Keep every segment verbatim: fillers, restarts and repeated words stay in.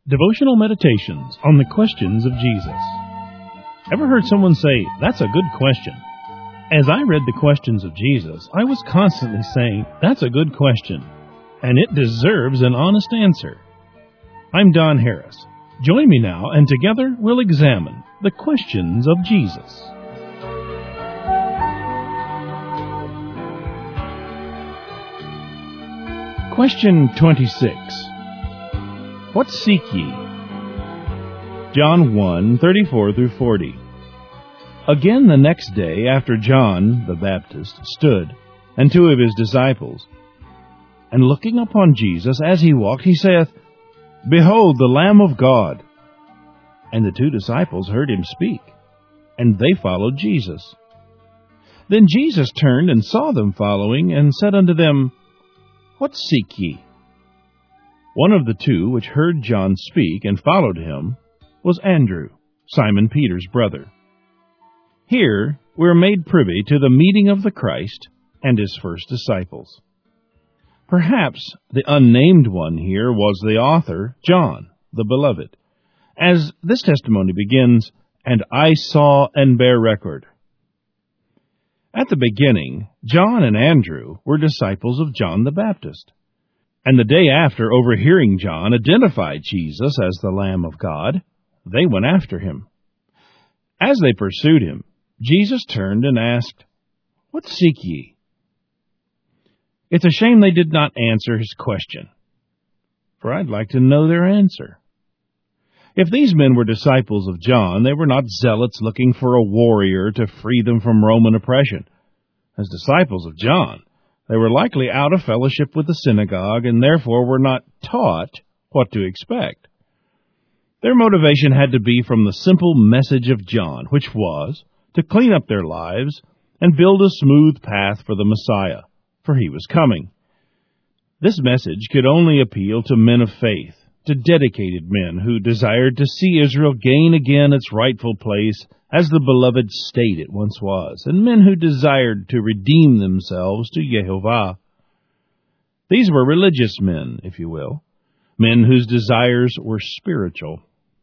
Devotional Meditations on the Questions of Jesus. Ever heard someone say, "That's a good question"? As I read the questions of Jesus, I was constantly saying, "That's a good question, and it deserves an honest answer." I'm Don Harris. Join me now, and together we'll examine the questions of Jesus. Question twenty-six. What seek ye? John one, thirty-four through forty. Again the next day, after John the Baptist stood, and two of his disciples, and looking upon Jesus as he walked, he saith, Behold the Lamb of God. And the two disciples heard him speak, and they followed Jesus. Then Jesus turned and saw them following, and said unto them, What seek ye? One of the two which heard John speak and followed him was Andrew, Simon Peter's brother. Here we are made privy to the meeting of the Christ and his first disciples. Perhaps the unnamed one here was the author, John, the beloved, as this testimony begins, And I saw and bear record. At the beginning, John and Andrew were disciples of John the Baptist, and the day after overhearing John identify Jesus as the Lamb of God, they went after him. As they pursued him, Jesus turned and asked, What seek ye? It's a shame they did not answer his question, for I'd like to know their answer. If these men were disciples of John, they were not zealots looking for a warrior to free them from Roman oppression. As disciples of John, they were likely out of fellowship with the synagogue and therefore were not taught what to expect. Their motivation had to be from the simple message of John, which was to clean up their lives and build a smooth path for the Messiah, for he was coming. This message could only appeal to men of faith, to dedicated men who desired to see Israel gain again its rightful place as the beloved state it once was, and men who desired to redeem themselves to Yehovah. These were religious men, if you will, men whose desires were spiritual.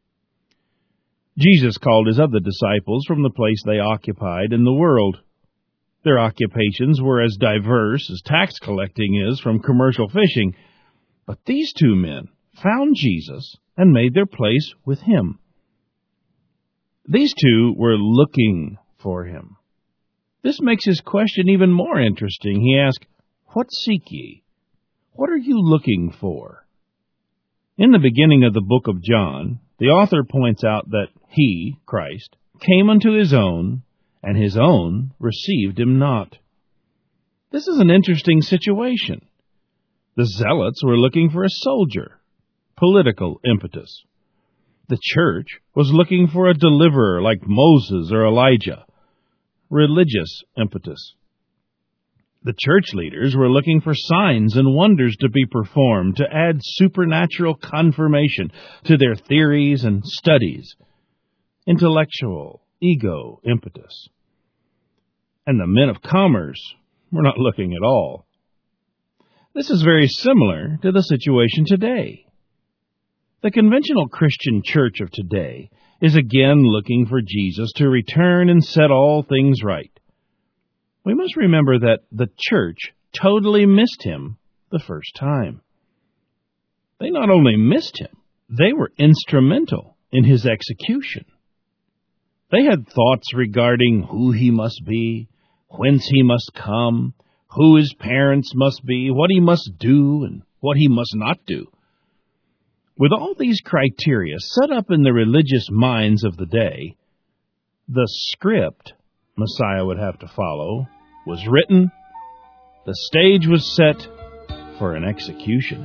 Jesus called his other disciples from the place they occupied in the world. Their occupations were as diverse as tax collecting is from commercial fishing, but these two men found Jesus and made their place with him. These two were looking for him. This makes his question even more interesting. He asked, What seek ye? What are you looking for? In the beginning of the book of John, the author points out that he, Christ, came unto his own, and his own received him not. This is an interesting situation. The zealots were looking for a soldier, political impetus. The church was looking for a deliverer like Moses or Elijah, religious impetus. The church leaders were looking for signs and wonders to be performed to add supernatural confirmation to their theories and studies, intellectual, ego impetus. And the men of commerce were not looking at all. This is very similar to the situation today. The conventional Christian church of today is again looking for Jesus to return and set all things right. We must remember that the church totally missed him the first time. They not only missed him, they were instrumental in his execution. They had thoughts regarding who he must be, whence he must come, who his parents must be, what he must do, and what he must not do. With all these criteria set up in the religious minds of the day, the script Messiah would have to follow was written, the stage was set for an execution.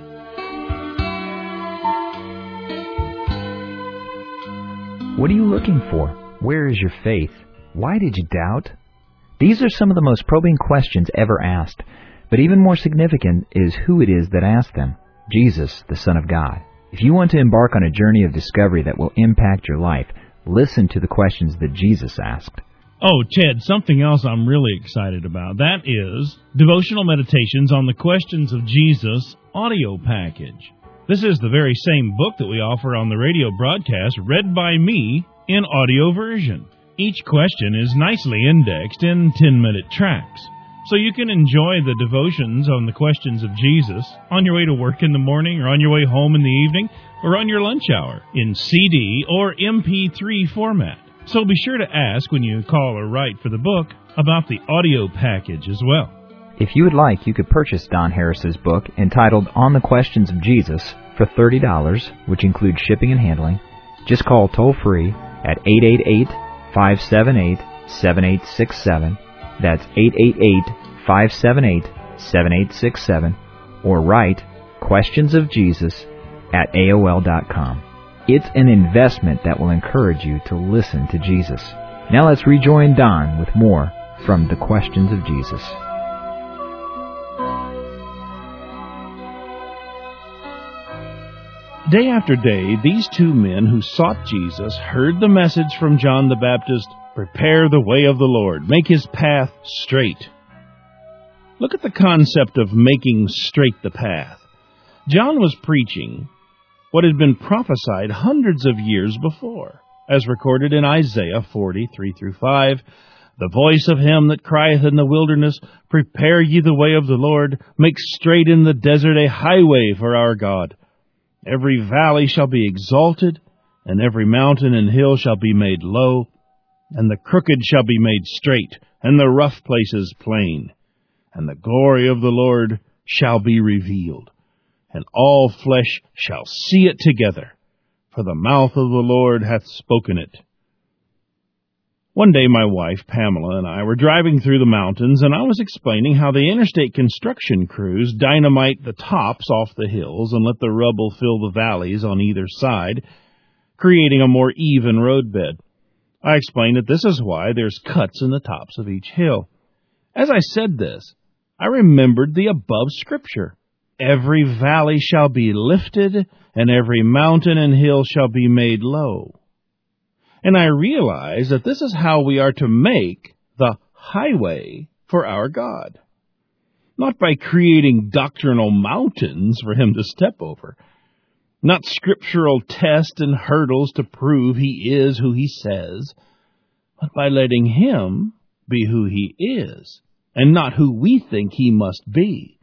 What are you looking for? Where is your faith? Why did you doubt? These are some of the most probing questions ever asked, but even more significant is who it is that asked them, Jesus, the Son of God. If you want to embark on a journey of discovery that will impact your life, listen to the questions that Jesus asked. Oh, Ted, something else I'm really excited about. That is Devotional Meditations on the Questions of Jesus audio package. This is the very same book that we offer on the radio broadcast, read by me in audio version. Each question is nicely indexed in ten-minute tracks, so you can enjoy the devotions on the questions of Jesus on your way to work in the morning, or on your way home in the evening, or on your lunch hour in C D or M P three format. So be sure to ask when you call or write for the book about the audio package as well. If you would like, you could purchase Don Harris's book entitled On the Questions of Jesus for thirty dollars, which includes shipping and handling. Just call toll-free at eight eight eight, five seven eight, seven eight six seven. That's eight eight eight, five seven eight, seven eight six seven. Or write Questions of Jesus at A O L dot com. It's an investment that will encourage you to listen to Jesus. Now let's rejoin Don with more from the Questions of Jesus. Day after day, these two men who sought Jesus heard the message from John the Baptist, "Prepare the way of the Lord, make his path straight." Look at the concept of making straight the path. John was preaching what had been prophesied hundreds of years before, as recorded in Isaiah forty, three through five. "The voice of him that crieth in the wilderness, Prepare ye the way of the Lord, make straight in the desert a highway for our God. Every valley shall be exalted, and every mountain and hill shall be made low, and the crooked shall be made straight, and the rough places plain. And the glory of the Lord shall be revealed, and all flesh shall see it together, for the mouth of the Lord hath spoken it." One day my wife, Pamela, and I were driving through the mountains, and I was explaining how the interstate construction crews dynamite the tops off the hills and let the rubble fill the valleys on either side, creating a more even roadbed. I explained that this is why there's cuts in the tops of each hill. As I said this, I remembered the above scripture. "Every valley shall be lifted, and every mountain and hill shall be made low." And I realized that this is how we are to make the highway for our God. Not by creating doctrinal mountains for him to step over. Not scriptural tests and hurdles to prove he is who he says, but by letting him be who he is, and not who we think he must be.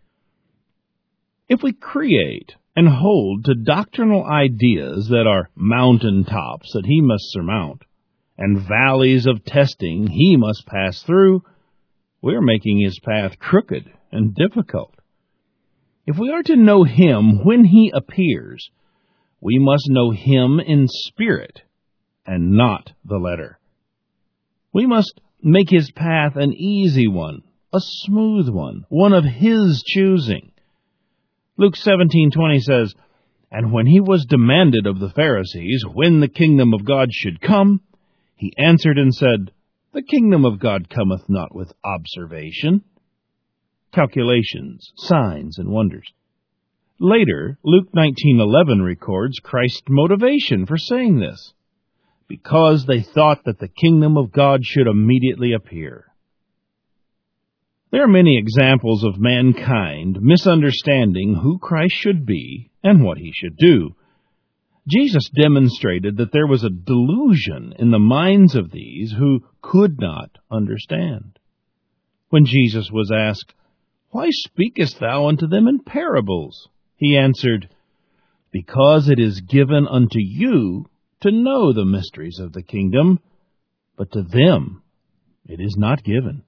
If we create and hold to doctrinal ideas that are mountaintops that he must surmount, and valleys of testing he must pass through, we're making his path crooked and difficult. If we are to know him when he appears, we must know him in spirit and not the letter. We must make his path an easy one, a smooth one, one of his choosing. Luke seventeen twenty says, "And when he was demanded of the Pharisees when the kingdom of God should come, he answered and said, The kingdom of God cometh not with observation," calculations, signs, and wonders. Later, Luke nineteen eleven records Christ's motivation for saying this, because they thought that the kingdom of God should immediately appear. There are many examples of mankind misunderstanding who Christ should be and what he should do. Jesus demonstrated that there was a delusion in the minds of these who could not understand. When Jesus was asked, "Why speakest thou unto them in parables?" he answered, "Because it is given unto you to know the mysteries of the kingdom, but to them it is not given."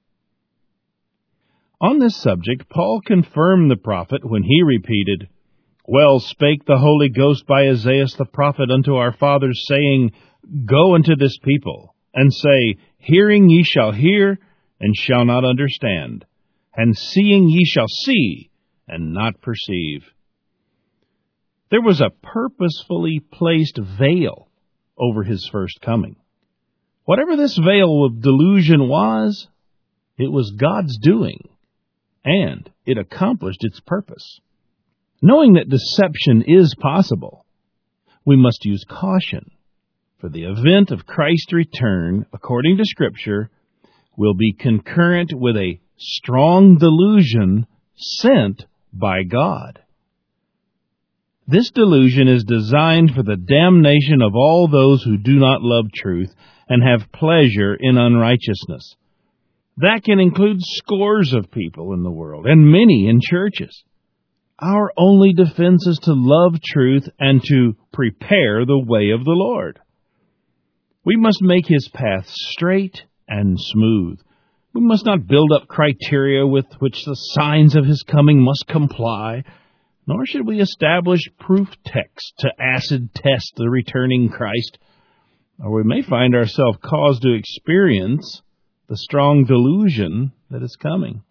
On this subject, Paul confirmed the prophet when he repeated, "Well spake the Holy Ghost by Isaiah the prophet unto our fathers, saying, Go unto this people, and say, Hearing ye shall hear, and shall not understand, and seeing ye shall see, and not perceive." There was a purposefully placed veil over his first coming. Whatever this veil of delusion was, it was God's doing, and it accomplished its purpose. Knowing that deception is possible, we must use caution, for the event of Christ's return, according to Scripture, will be concurrent with a strong delusion sent by God. This delusion is designed for the damnation of all those who do not love truth and have pleasure in unrighteousness. That can include scores of people in the world and many in churches. Our only defense is to love truth and to prepare the way of the Lord. We must make His path straight and smooth. We must not build up criteria with which the signs of His coming must comply, nor should we establish proof texts to acid test the returning Christ, or we may find ourselves caused to experience the strong delusion that is coming.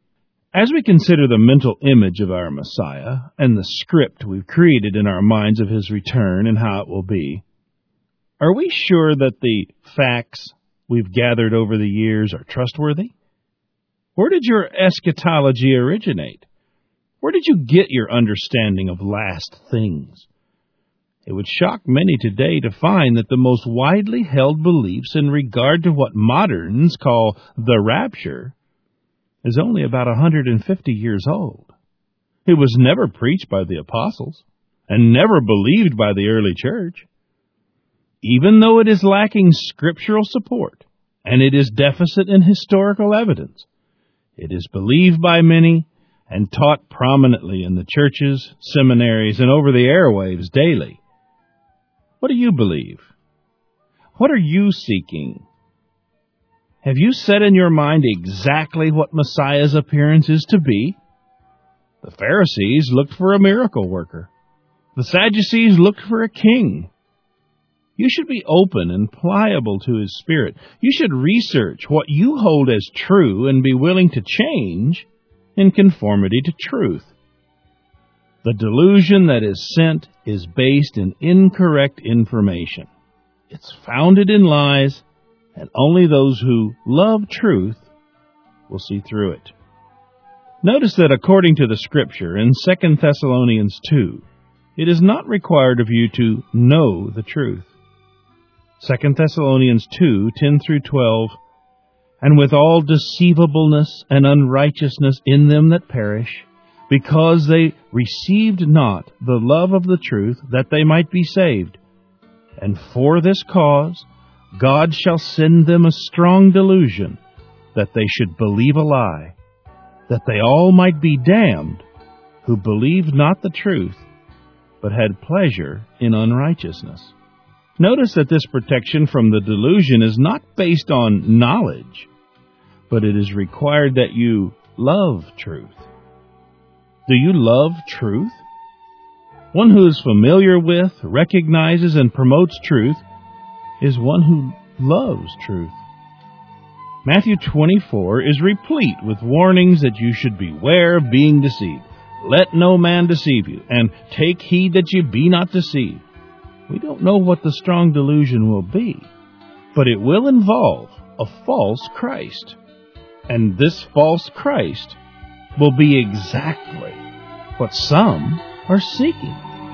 As we consider the mental image of our Messiah and the script we've created in our minds of His return and how it will be, are we sure that the facts we've gathered over the years are trustworthy? Where did your eschatology originate? Where did you get your understanding of last things? It would shock many today to find that the most widely held beliefs in regard to what moderns call the rapture is only about one hundred fifty years old. It was never preached by the apostles and never believed by the early church. Even though it is lacking scriptural support and it is deficit in historical evidence, it is believed by many and taught prominently in the churches, seminaries, and over the airwaves daily. What do you believe? What are you seeking? Have you set in your mind exactly what Messiah's appearance is to be? The Pharisees looked for a miracle worker. The Sadducees looked for a king. You should be open and pliable to His Spirit. You should research what you hold as true and be willing to change in conformity to truth. The delusion that is sent is based in incorrect information. It's founded in lies, and only those who love truth will see through it. Notice that according to the Scripture in Second Thessalonians two, it is not required of you to know the truth. Second Thessalonians two, ten through twelve, and with all deceivableness and unrighteousness in them that perish, because they received not the love of the truth, that they might be saved. And for this cause God shall send them a strong delusion, that they should believe a lie, that they all might be damned, who believed not the truth, but had pleasure in unrighteousness. Notice that this protection from the delusion is not based on knowledge, but it is required that you love truth. Do you love truth? One who is familiar with, recognizes, and promotes truth is one who loves truth. Matthew twenty-four is replete with warnings that you should beware of being deceived. Let no man deceive you, and take heed that you be not deceived. We don't know what the strong delusion will be, but it will involve a false Christ. And this false Christ will be exactly what some are seeking.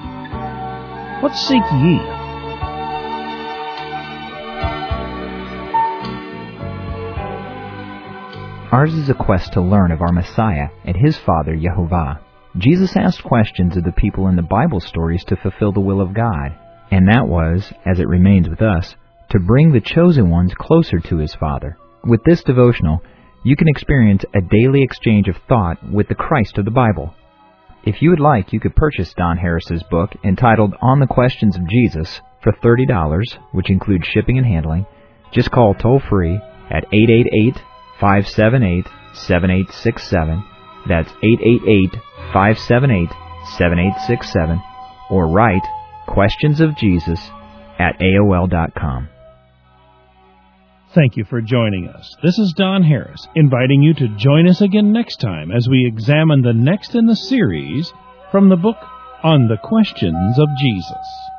What seek ye? Ours is a quest to learn of our Messiah and His Father, Yehovah. Jesus asked questions of the people in the Bible stories to fulfill the will of God, and that was, as it remains with us, to bring the chosen ones closer to His Father. With this devotional, you can experience a daily exchange of thought with the Christ of the Bible. If you would like, you could purchase Don Harris's book entitled On the Questions of Jesus for thirty dollars, which includes shipping and handling. Just call toll-free at eight eight eight, five seven eight, seven eight six seven. That's eight eight eight, five seven eight, seven eight six seven. Or write Questions of Jesus at A O L dot com. Thank you for joining us. This is Don Harris, inviting you to join us again next time as we examine the next in the series from the book On the Questions of Jesus.